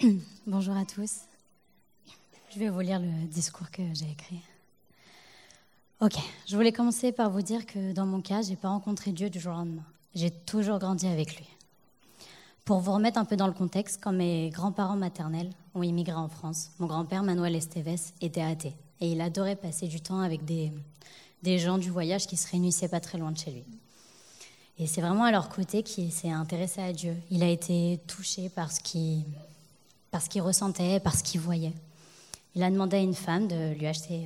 Bonjour à tous. Je vais vous lire le discours que j'ai écrit. Ok, je voulais commencer par vous dire que dans mon cas, je n'ai pas rencontré Dieu du jour au lendemain. J'ai toujours grandi avec lui. Pour vous remettre un peu dans le contexte, quand mes grands-parents maternels ont immigré en France, mon grand-père Manuel Esteves était athée et il adorait passer du temps avec des gens du voyage qui se réunissaient pas très loin de chez lui. Et c'est vraiment à leur côté qu'il s'est intéressé à Dieu. Il a été touché par ce qu'il ressentait, par ce qu'il voyait. Il a demandé à une femme de lui acheter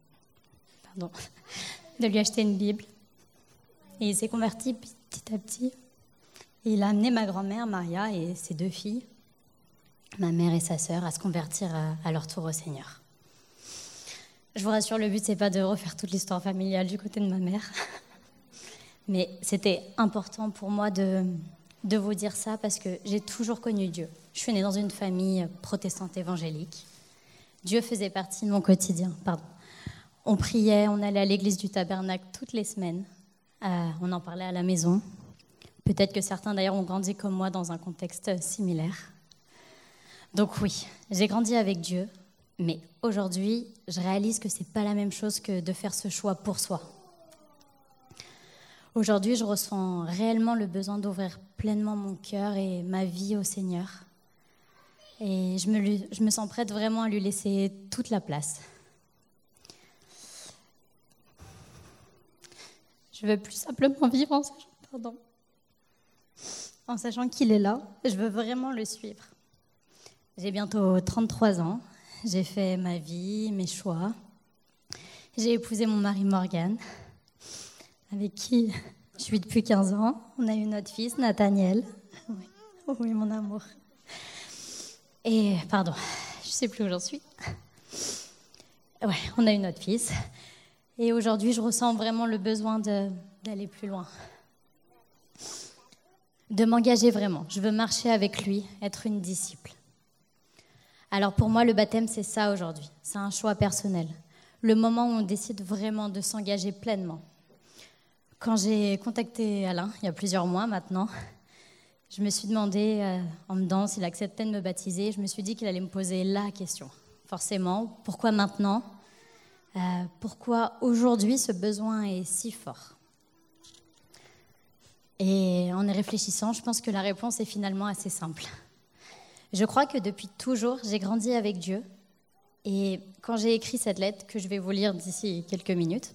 une Bible. Et il s'est converti petit à petit. Et il a amené ma grand-mère, Maria, et ses 2 filles, ma mère et sa sœur, à se convertir à leur tour au Seigneur. Je vous rassure, le but, c'est pas de refaire toute l'histoire familiale du côté de ma mère. Mais c'était important pour moi de vous dire ça parce que j'ai toujours connu Dieu. Je suis née dans une famille protestante évangélique. Dieu faisait partie de mon quotidien. On priait, on allait à l'église du Tabernacle toutes les semaines. On en parlait à la maison. Peut-être que certains d'ailleurs ont grandi comme moi dans un contexte similaire. Donc oui, j'ai grandi avec Dieu, mais aujourd'hui, je réalise que c'est pas la même chose que de faire ce choix pour soi. Aujourd'hui, je ressens réellement le besoin d'ouvrir pleinement mon cœur et ma vie au Seigneur. Et je me sens prête vraiment à lui laisser toute la place. Je veux plus simplement vivre en sachant qu'il est là. Je veux vraiment le suivre. J'ai bientôt 33 ans. J'ai fait ma vie, mes choix. J'ai épousé mon mari Morgan, avec qui je suis depuis 15 ans. On a eu notre fils, Nathaniel. Oui, mon amour. Et, pardon, je ne sais plus où j'en suis. Ouais, on a eu notre fils. Et aujourd'hui, je ressens vraiment le besoin d'aller plus loin. De m'engager vraiment. Je veux marcher avec lui, être une disciple. Alors pour moi, le baptême, c'est ça aujourd'hui. C'est un choix personnel. Le moment où on décide vraiment de s'engager pleinement. Quand j'ai contacté Alain, il y a plusieurs mois maintenant, je me suis demandé, en me demandant s'il acceptait de me baptiser, je me suis dit qu'il allait me poser la question. Forcément, pourquoi maintenant ? Pourquoi aujourd'hui ce besoin est si fort ? Et en y réfléchissant, je pense que la réponse est finalement assez simple. Je crois que depuis toujours, j'ai grandi avec Dieu. Et quand j'ai écrit cette lettre, que je vais vous lire d'ici quelques minutes,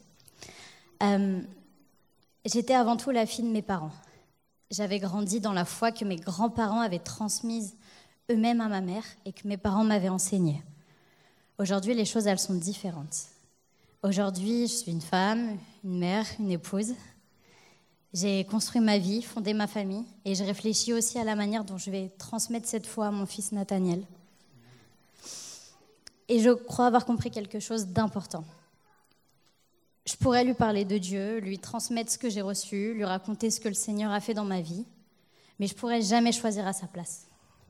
j'étais avant tout la fille de mes parents. J'avais grandi dans la foi que mes grands-parents avaient transmise eux-mêmes à ma mère et que mes parents m'avaient enseignée. Aujourd'hui, les choses, elles sont différentes. Aujourd'hui, je suis une femme, une mère, une épouse. J'ai construit ma vie, fondé ma famille et je réfléchis aussi à la manière dont je vais transmettre cette foi à mon fils Nathaniel. Et je crois avoir compris quelque chose d'important. Je pourrais lui parler de Dieu, lui transmettre ce que j'ai reçu, lui raconter ce que le Seigneur a fait dans ma vie, mais je ne pourrais jamais choisir à sa place.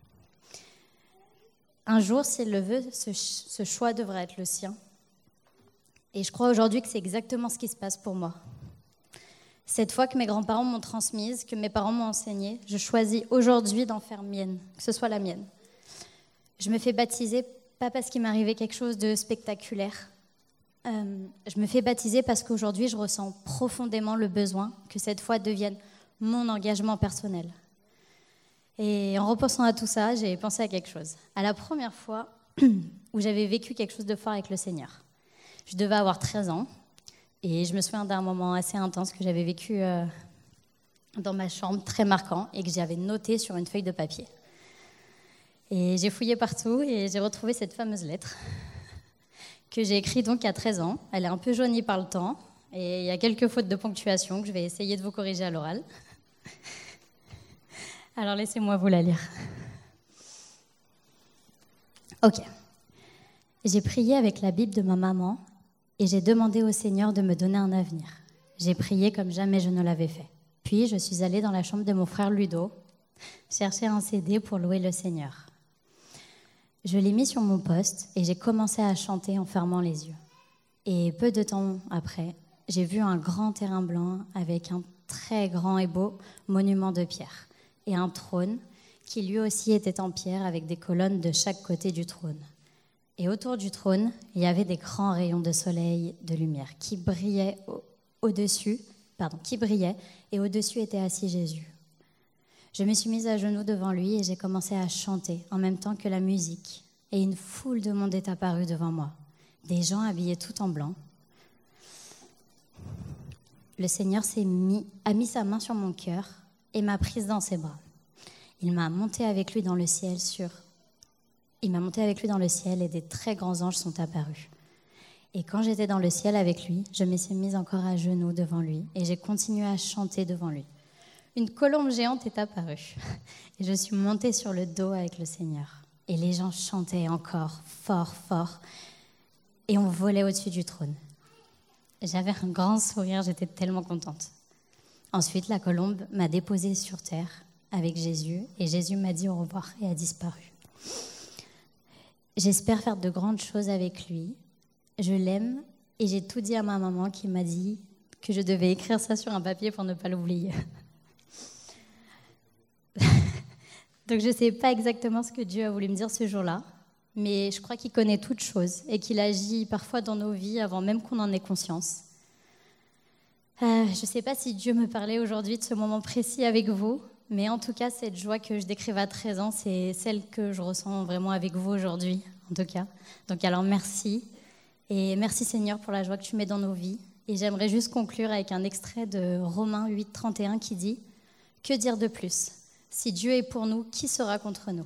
Un jour, s'il le veut, ce choix devra être le sien. Et je crois aujourd'hui que c'est exactement ce qui se passe pour moi. Cette foi que mes grands-parents m'ont transmise, que mes parents m'ont enseignée, je choisis aujourd'hui d'en faire mienne, que ce soit la mienne. Je me fais baptiser, pas parce qu'il m'arrivait quelque chose de spectaculaire. Je me fais baptiser parce qu'aujourd'hui, je ressens profondément le besoin que cette foi devienne mon engagement personnel. Et en repensant à tout ça, j'ai pensé à quelque chose. À la première fois où j'avais vécu quelque chose de fort avec le Seigneur. Je devais avoir 13 ans et je me souviens d'un moment assez intense que j'avais vécu dans ma chambre, très marquant, et que j'avais noté sur une feuille de papier. Et j'ai fouillé partout et j'ai retrouvé cette fameuse lettre que j'ai écrite donc à 13 ans. Elle est un peu jaunie par le temps et il y a quelques fautes de ponctuation que je vais essayer de vous corriger à l'oral. Alors laissez-moi vous la lire. Ok. J'ai prié avec la Bible de ma maman et j'ai demandé au Seigneur de me donner un avenir. J'ai prié comme jamais je ne l'avais fait. Puis je suis allée dans la chambre de mon frère Ludo chercher un CD pour louer le Seigneur. Je l'ai mis sur mon poste et j'ai commencé à chanter en fermant les yeux. Et peu de temps après, j'ai vu un grand terrain blanc avec un très grand et beau monument de pierre et un trône qui lui aussi était en pierre avec des colonnes de chaque côté du trône. Et autour du trône, il y avait des grands rayons de soleil de lumière qui brillaient et au-dessus était assis Jésus. Je me suis mise à genoux devant lui et j'ai commencé à chanter en même temps que la musique. Et une foule de monde est apparue devant moi, des gens habillés tout en blanc. Le Seigneur a mis sa main sur mon cœur et m'a prise dans ses bras. Il m'a monté avec lui dans le ciel et des très grands anges sont apparus. Et quand j'étais dans le ciel avec lui, je me suis mise encore à genoux devant lui et j'ai continué à chanter devant lui. Une colombe géante est apparue et je suis montée sur le dos avec le Seigneur. Et les gens chantaient encore fort, fort et on volait au-dessus du trône. J'avais un grand sourire, j'étais tellement contente. Ensuite, la colombe m'a déposée sur terre avec Jésus et Jésus m'a dit au revoir et a disparu. J'espère faire de grandes choses avec lui. Je l'aime et j'ai tout dit à ma maman qui m'a dit que je devais écrire ça sur un papier pour ne pas l'oublier. Donc je ne sais pas exactement ce que Dieu a voulu me dire ce jour-là, mais je crois qu'il connaît toutes choses et qu'il agit parfois dans nos vies avant même qu'on en ait conscience. Je ne sais pas si Dieu me parlait aujourd'hui de ce moment précis avec vous, mais en tout cas, cette joie que je décrivais à 13 ans, c'est celle que je ressens vraiment avec vous aujourd'hui, en tout cas. Donc alors merci, et merci Seigneur pour la joie que tu mets dans nos vies. Et j'aimerais juste conclure avec un extrait de Romains 8, 31 qui dit « Que dire de plus ? Si Dieu est pour nous, qui sera contre nous ?